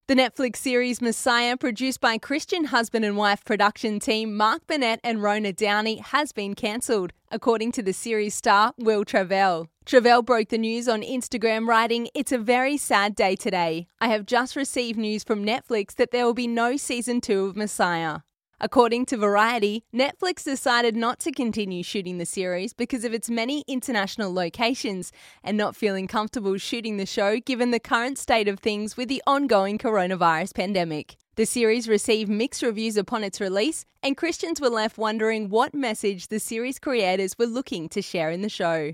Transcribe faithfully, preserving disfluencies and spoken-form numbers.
The Netflix series Messiah, produced by Christian husband and wife production team Mark Burnett and Rona Downey, has been cancelled, according to the series star Will Travell. Travell broke the news on Instagram, writing, "It's a very sad day today. I have just received news from Netflix that there will be no season two of Messiah." According to Variety, Netflix decided not to continue shooting the series because of its many international locations and not feeling comfortable shooting the show given the current state of things with the ongoing coronavirus pandemic. The series received mixed reviews upon its release, and Christians were left wondering what message the series creators were looking to share in the show.